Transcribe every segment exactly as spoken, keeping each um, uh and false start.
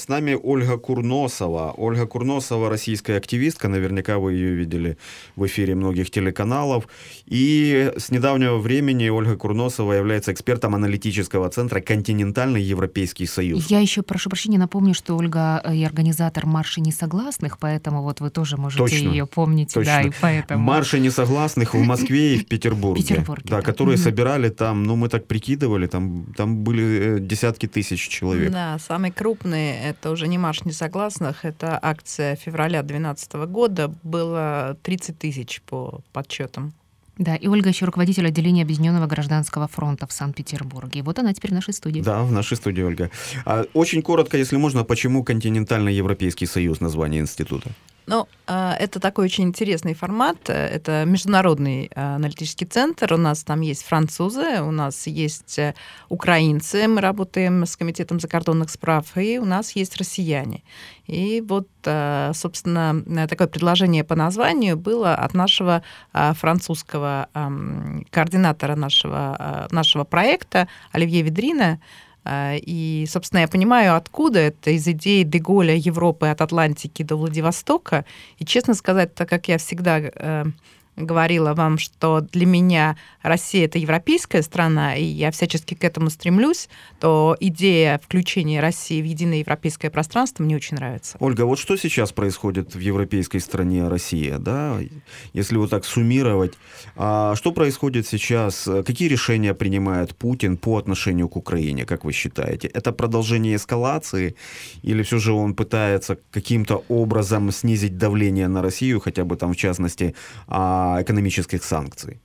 с нами Ольга Курносова. Ольга Курносова — российская активистка, наверняка вы ее видели в эфире многих телеканалов. И с недавнего времени Ольга Курносова является экспертом аналитического центра «Континентальный Европейский Союз». Я еще прошу прощения, напомню, что Ольга и организатор марша несогласных, поэтому вот вы тоже можете точно, ее помнить. Точно. Да, и поэтому... Марши несогласных в Москве и в Петербурге. Петербурге, да, да. которые Угу. собирали там, ну мы так прикидывали, там, там были десятки тысяч человек. Да, самый крупный, это уже не марш несогласных, это акция февраля две тысячи двенадцатого года, было тридцать тысяч по подсчетам. Да, и Ольга еще руководитель отделения Объединенного гражданского фронта в Санкт-Петербурге. И вот она теперь в нашей студии. Да, в нашей студии, Ольга. Очень коротко, если можно, почему Континентальный Европейский Союз, название института? Ну, это такой очень интересный формат. Это международный аналитический центр. У нас там есть французы, у нас есть украинцы, мы работаем с Комитетом закордонных справ, и у нас есть россияне. И вот, собственно, такое предложение по названию было от нашего французского координатора нашего, нашего проекта Оливье Ведрина. И, собственно, я понимаю, откуда это, из идеи де Голля Европы от Атлантики до Владивостока. И, честно сказать, так как я всегда э, говорила вам, что для меня Россия — это европейская страна, и я всячески к этому стремлюсь, то идея включения России в единое европейское пространство мне очень нравится. Ольга, вот что сейчас происходит в европейской стране Россия, да? Если вот так суммировать, а что происходит сейчас, какие решения принимает Путин по отношению к Украине, как вы считаете? Это продолжение эскалации или все же он пытается каким-то образом снизить давление на Россию, хотя бы там в частности экономических санкций?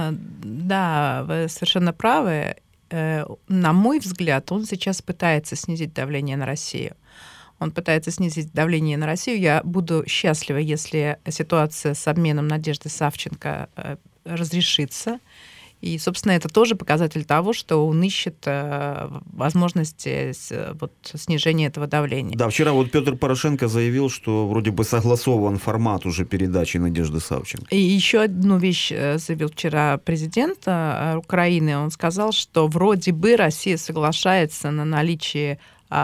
Да, вы совершенно правы. На мой взгляд, он сейчас пытается снизить давление на Россию. Он пытается снизить давление на Россию. Я буду счастлива, если ситуация с обменом Надежды Савченко разрешится. И, собственно, это тоже показатель того, что он ищет возможности вот, снижения этого давления. Да, вчера вот Петр Порошенко заявил, что вроде бы согласован формат уже передачи Надежды Савченко. И еще одну вещь заявил вчера президент Украины. Он сказал, что вроде бы Россия соглашается на наличие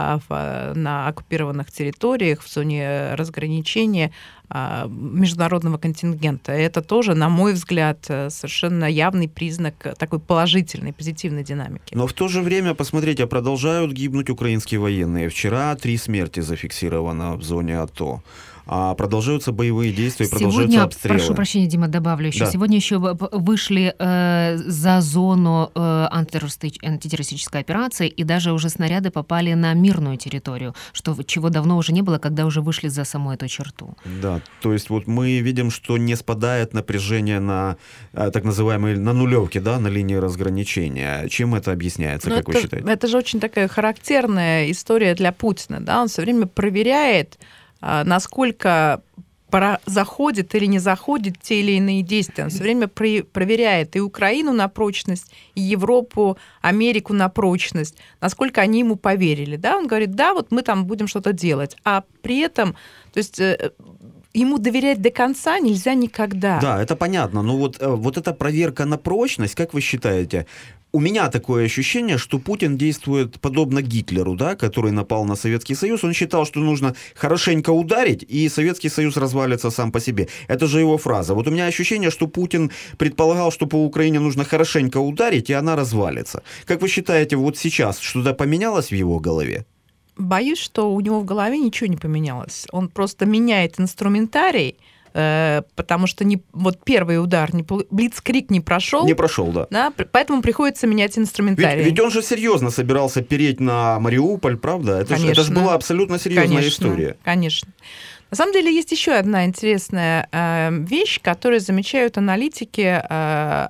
на оккупированных территориях, в зоне разграничения международного контингента. Это тоже, на мой взгляд, совершенно явный признак такой положительной, позитивной динамики. Но в то же время, посмотрите, продолжают гибнуть украинские военные. Вчера три смерти зафиксировано в зоне АТО. А продолжаются боевые действия, сегодня, продолжаются обстрелы. Прошу прощения, Дима, добавлю еще. Да. Сегодня еще вышли э, за зону э, антитеррористической операции, и даже уже снаряды попали на мирную территорию, что, чего давно уже не было, когда уже вышли за саму эту черту. Да, то есть вот мы видим, что не спадает напряжение на так называемые, на нулевке, да, на линии разграничения. Чем это объясняется, Но как это, вы считаете? Это же очень такая характерная история для Путина, да, он все время проверяет, насколько заходит или не заходит те или иные действия. Он все время проверяет и Украину на прочность, и Европу, Америку на прочность, насколько они ему поверили. Да? Он говорит, да, вот мы там будем что-то делать. А при этом, то есть ему доверять до конца нельзя никогда. Да, это понятно. Но вот, вот эта проверка на прочность, как вы считаете, у меня такое ощущение, что Путин действует подобно Гитлеру, да, который напал на Советский Союз. Он считал, что нужно хорошенько ударить, и Советский Союз развалится сам по себе. Это же его фраза. Вот у меня ощущение, что Путин предполагал, что по Украине нужно хорошенько ударить, и она развалится. Как вы считаете, вот сейчас что-то поменялось в его голове? Боюсь, что у него в голове ничего не поменялось. Он просто меняет инструментарий, потому что не, вот первый удар, не, блицкриг не прошел. Не прошел, да. да. Поэтому приходится менять инструментарий. Ведь, ведь он же серьезно собирался переть на Мариуполь, правда? Это, же, это же была абсолютно серьезная конечно, история. Конечно. На самом деле есть еще одна интересная э, вещь, которую замечают аналитики, э,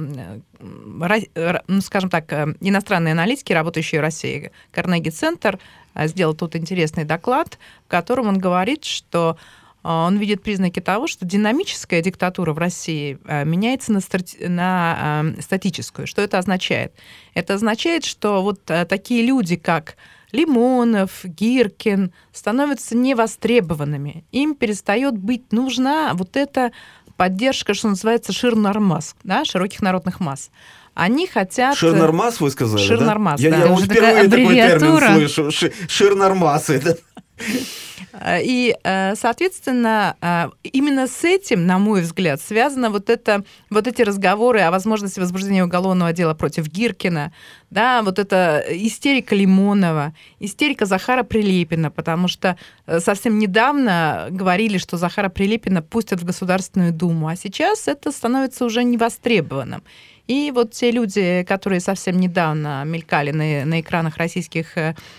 э, ну, скажем так, э, иностранные аналитики, работающие в России. Карнеги-центр э, сделал тут интересный доклад, в котором он говорит, что он видит признаки того, что динамическая диктатура в России меняется на, стати- на э, статическую. Что это означает? Это означает, что вот э, такие люди, как Лимонов, Гиркин, становятся невостребованными. Им перестает быть нужна вот эта поддержка, что называется, шир-нормас, да, широких народных масс. Они хотят... Шир-нормас, вы сказали, Шир-нормас, да? да. Я, я вот впервые такой термин аббревиатура. слышу. Шир-нормасы. Да? И, соответственно, именно с этим, на мой взгляд, связано вот, это, вот эти разговоры о возможности возбуждения уголовного дела против Гиркина, да, вот эта истерика Лимонова, истерика Захара Прилепина, потому что совсем недавно говорили, что Захара Прилепина пустят в Государственную Думу, а сейчас это становится уже невостребованным. И вот те люди, которые совсем недавно мелькали на, на экранах российских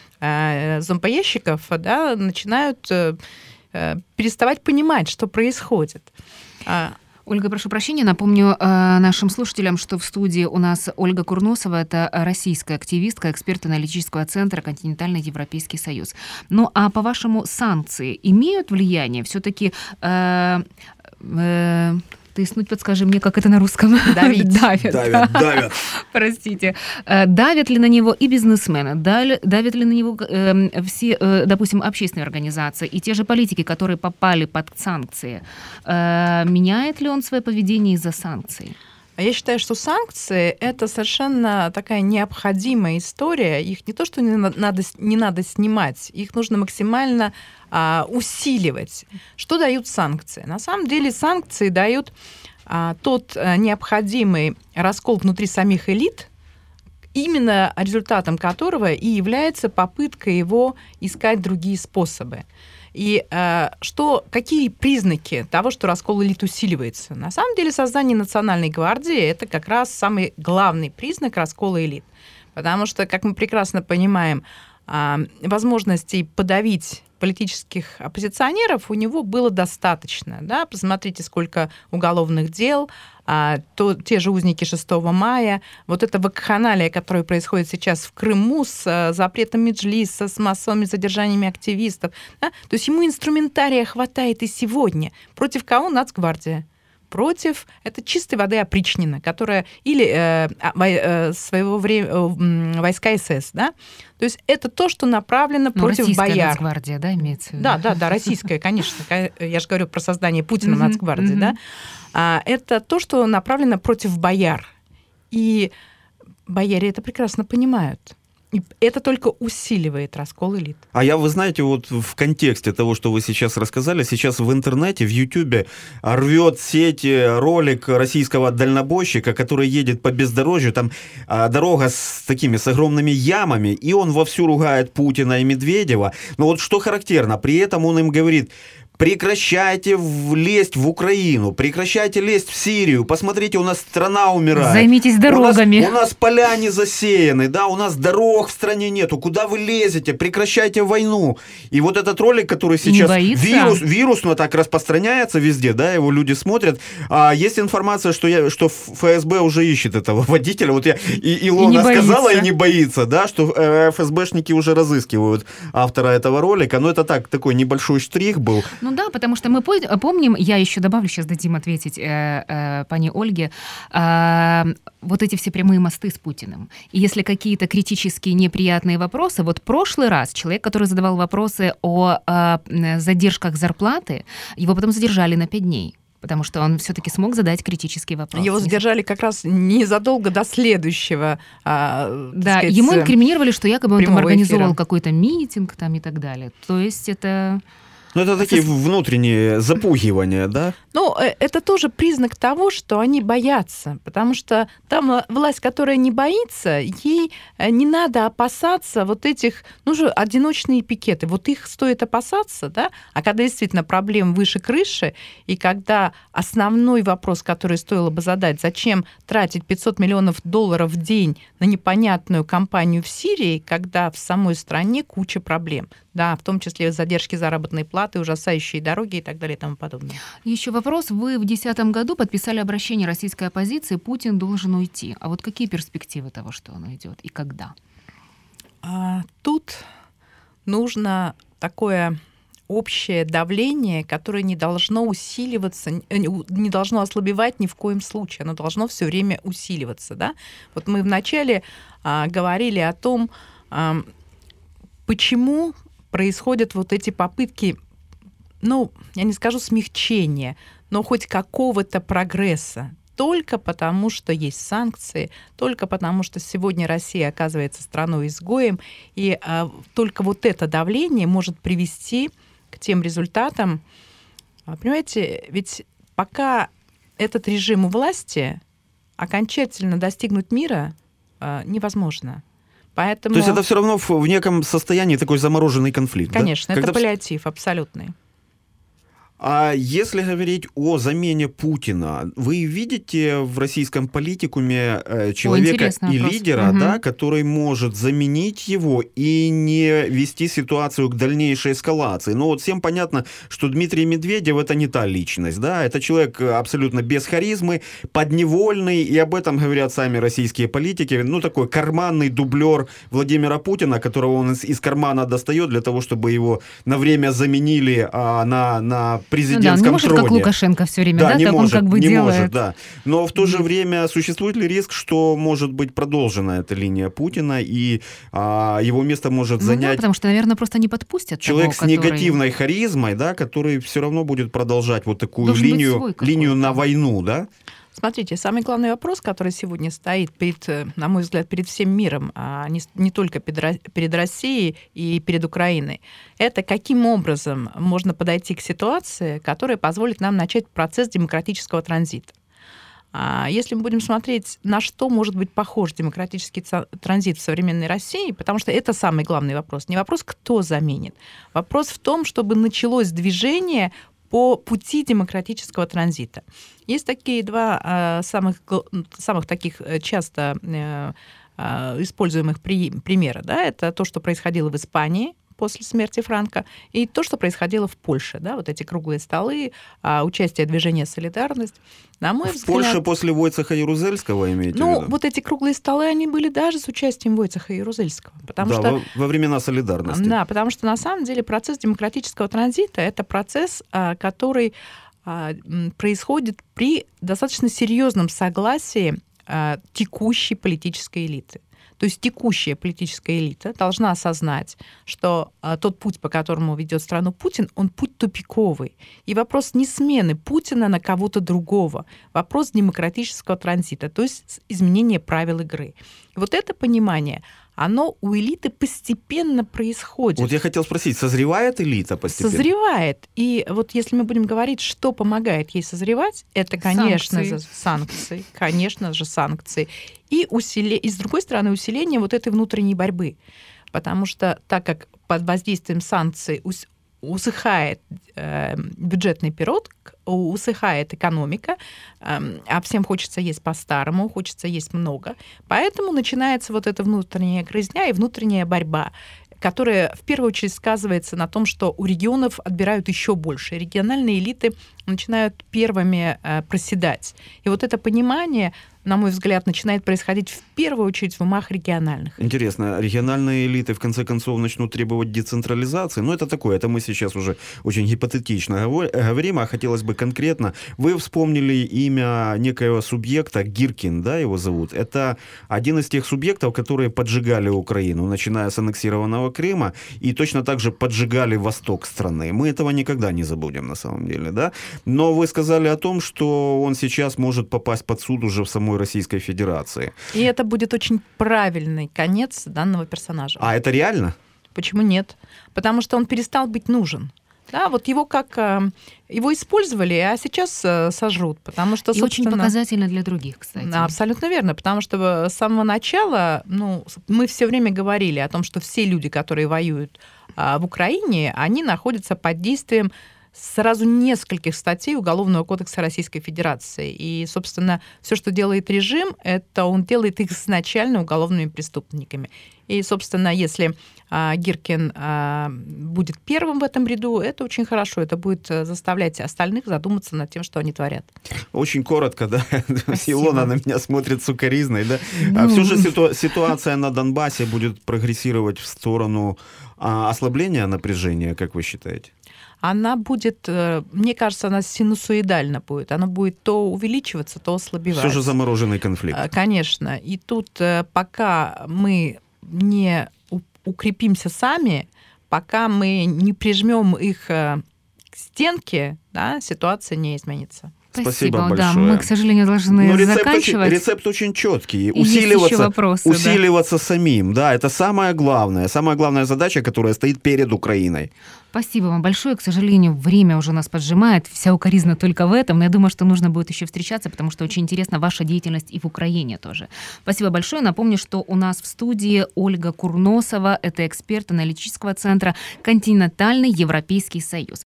э, зомбоящиков, да, начинают э, переставать понимать, что происходит. Ольга, прошу прощения, напомню э, нашим слушателям, что в студии у нас Ольга Курносова, это российская активистка, эксперт аналитического центра «Континентальный Европейский Союз». Ну, а по-вашему, санкции имеют влияние? Все-таки... Э, э, Тыснуть, подскажи мне, как это на русском? Давить. Давят. Давят, давят. Простите. Давят ли на него и бизнесмены? Давят ли на него э, все, э, допустим, общественные организации и те же политики, которые попали под санкции? Э, меняет ли он свое поведение из-за санкций? Я считаю, что санкции – это совершенно такая необходимая история. Их не то, что не надо, не надо снимать, их нужно максимально а, усиливать. Что дают санкции? На самом деле санкции дают а, тот а, необходимый раскол внутри самих элит, именно результатом которого и является попытка его искать другие способы. И э, что, какие признаки того, что раскол элит усиливается? На самом деле создание Национальной гвардии – это как раз самый главный признак раскола элит. Потому что, как мы прекрасно понимаем, э, возможностей подавить политических оппозиционеров у него было достаточно. Да? Посмотрите, сколько уголовных дел, а, то, те же узники шестого мая, вот эта вакханалия, которая происходит сейчас в Крыму с а, запретом Меджлиса, с массовыми задержаниями активистов. Да? То есть ему инструментария хватает и сегодня. Против кого? Нацгвардия. Против, это чистой воды опричнина, которая, или э, э, своего времени э, войска СС, да, то есть это то, что направлено ну, против российская бояр. Нацгвардия, да, имеется в виду? Да, да, да, российская, конечно, я же говорю про создание Путина Нацгвардии, да, а, это то, что направлено против бояр, и бояре это прекрасно понимают. И это только усиливает раскол элит. А я, вы знаете, вот в контексте того, что вы сейчас рассказали, сейчас в интернете, в Ютубе рвет сеть ролик российского дальнобойщика, который едет по бездорожью, там а, дорога с такими, с огромными ямами, и он вовсю ругает Путина и Медведева. Но вот что характерно, при этом он им говорит: прекращайте лезть в Украину, прекращайте лезть в Сирию, посмотрите, у нас страна умирает. Займитесь дорогами. У нас, у нас поля не засеяны, да, у нас дорог в стране нету, куда вы лезете, прекращайте войну. И вот этот ролик, который сейчас вирус, вирусно так распространяется везде, да, его люди смотрят, а есть информация, что, я, что ФСБ уже ищет этого водителя, вот я, и Илона и сказала боится. И не боится, да, что ФСБшники уже разыскивают автора этого ролика, но это так, такой небольшой штрих был. Ну да, потому что мы помним, я еще добавлю, сейчас дадим ответить э, э, пане Ольге, э, вот эти все прямые мосты с Путиным. И если какие-то критические неприятные вопросы, вот прошлый раз человек, который задавал вопросы о э, задержках зарплаты, его потом задержали на пять дней. Потому что он все-таки смог задать критический вопрос. Его задержали как раз незадолго до следующего. А, да, сказать, ему инкриминировали, что якобы он там организовал эфира. какой-то митинг там и так далее. То есть это... Ну, это такие внутренние запугивания, да? Ну, это тоже признак того, что они боятся, потому что там власть, которая не боится, ей не надо опасаться вот этих, ну же, одиночные пикеты. Вот их стоит опасаться, да? А когда действительно проблем выше крыши, и когда основной вопрос, который стоило бы задать, зачем тратить пятьсот миллионов долларов в день на непонятную кампанию в Сирии, когда в самой стране куча проблем, да, в том числе задержки заработной платы, ужасающие дороги и так далее и тому подобное. Еще вопрос. Вы в две тысячи десятом году подписали обращение российской оппозиции «Путин должен уйти». А вот какие перспективы того, что он уйдет и когда? А, тут нужно такое общее давление, которое не должно усиливаться, не должно ослабевать ни в коем случае. Оно должно все время усиливаться. Да? Вот мы вначале а, говорили о том, а, почему происходят вот эти попытки, ну, я не скажу смягчения, но хоть какого-то прогресса. только потому, что есть санкции, только потому, что сегодня Россия оказывается страной-изгоем, и а, только вот это давление может привести к тем результатам. Понимаете, ведь пока этот режим у власти, окончательно достигнуть мира а, невозможно. Поэтому... То есть это все равно в, в неком состоянии такой замороженный конфликт, Конечно, да? это Когда... паллиатив абсолютный. А если говорить о замене Путина, вы видите в российском политикуме человека О, и вопрос. лидера, угу. да, который может заменить его и не вести ситуацию к дальнейшей эскалации? Ну вот всем понятно, что Дмитрий Медведев — это не та личность, да, это человек абсолютно без харизмы, подневольный, и об этом говорят сами российские политики, ну такой карманный дублер Владимира Путина, которого он из, из кармана достает для того, чтобы его на время заменили а, на, на президентском ну, да, он не может, троне. Как Лукашенко все время, да, да не так может, он как бы не делает. Может, да. Но в то же время существует ли риск, что может быть продолжена эта линия Путина, и а, его место может ну, занять... Да, потому что, наверное, просто не подпустят человек того, с который... негативной харизмой, да, который все равно будет продолжать вот такую Должен линию, линию на войну, да? Смотрите, самый главный вопрос, который сегодня стоит перед, на мой взгляд, перед всем миром, а не, не только перед Россией и перед Украиной, это каким образом можно подойти к ситуации, которая позволит нам начать процесс демократического транзита. Если мы будем смотреть, на что может быть похож демократический транзит в современной России, потому что это самый главный вопрос. Не вопрос, кто заменит. Вопрос в том, чтобы началось движение по пути демократического транзита. Есть такие два э, самых, самых таких часто э, э, используемых при, примера. Да? Это то, что происходило в Испании после смерти Франко, и то, что происходило в Польше. Да? Вот эти круглые столы, э, участие движения «Солидарность». На мой в взгляд, Польше после Войцеха Ярузельского имеете ну, в виду? вот эти круглые столы, они были даже с участием Войцеха Ярузельского. Потому да, что, во, во времена солидарности. Да, потому что на самом деле процесс демократического транзита — это процесс, который происходит при достаточно серьезном согласии текущей политической элиты. То есть текущая политическая элита должна осознать, что а, тот путь, по которому ведет страну Путин, он путь тупиковый. И вопрос не смены Путина на кого-то другого, вопрос демократического транзита, то есть изменения правил игры. И вот это понимание, оно у элиты постепенно происходит. Вот я хотел спросить, созревает элита постепенно? Созревает. И вот если мы будем говорить, что помогает ей созревать, это, конечно санкции. же, санкции. Конечно же, санкции. И, усиле... и, с другой стороны, усиление вот этой внутренней борьбы. Потому что так как под воздействием санкций ус... усыхает э, бюджетный пирог, усыхает экономика, э, а всем хочется есть по-старому, хочется есть много. Поэтому начинается вот эта внутренняя грызня и внутренняя борьба, которая в первую очередь сказывается на том, что у регионов отбирают еще больше. Региональные элиты начинают первыми э, проседать. И вот это понимание, на мой взгляд, начинает происходить в первую очередь в умах региональных. Интересно, региональные элиты в конце концов начнут требовать децентрализации? Ну, это такое, это мы сейчас уже очень гипотетично говорим, а хотелось бы конкретно. Вы вспомнили имя некоего субъекта, Гиркин, да, его зовут. Это один из тех субъектов, которые поджигали Украину, начиная с аннексированного Крыма, и точно так же поджигали восток страны. Мы этого никогда не забудем, на самом деле, да? Но вы сказали о том, что он сейчас может попасть под суд уже в самой Российской Федерации. И это будет очень правильный конец данного персонажа. А это реально? Почему нет? Потому что он перестал быть нужен. Да, вот его как его использовали, а сейчас сожрут, потому что, и очень показательно для других, кстати. Абсолютно верно, потому что с самого начала, ну, мы все время говорили о том, что все люди, которые воюют в Украине, они находятся под действием сразу нескольких статей Уголовного кодекса Российской Федерации. И, собственно, все, что делает режим, это он делает их изначально уголовными преступниками. И, собственно, если а, Гиркин а, будет первым в этом ряду, это очень хорошо. Это будет заставлять остальных задуматься над тем, что они творят. Очень коротко, да. Спасибо. Илона на меня смотрит сукоризной, да. Ну... А все же ситу- ситуация на Донбассе будет прогрессировать в сторону а, ослабления напряжения, как вы считаете? Она будет, мне кажется, она синусоидально будет. Она будет то увеличиваться, то ослабевать. Все же замороженный конфликт. Конечно. И тут пока мы не укрепимся сами, пока мы не прижмем их к стенке, да, ситуация не изменится. Спасибо, Спасибо большое. Да, мы, к сожалению, должны Ну, рецепт заканчивать. Очень, рецепт очень четкий. И усиливаться, вопросы, усиливаться да. самим. Да, это самое главное. Самая главная задача, которая стоит перед Украиной. Спасибо вам большое. К сожалению, время уже нас поджимает. Вся укоризна только в этом. Но я думаю, что нужно будет еще встречаться, потому что очень интересна ваша деятельность и в Украине тоже. Спасибо большое. Напомню, что у нас в студии Ольга Курносова. Это эксперт аналитического центра «Континентальный Европейский Союз».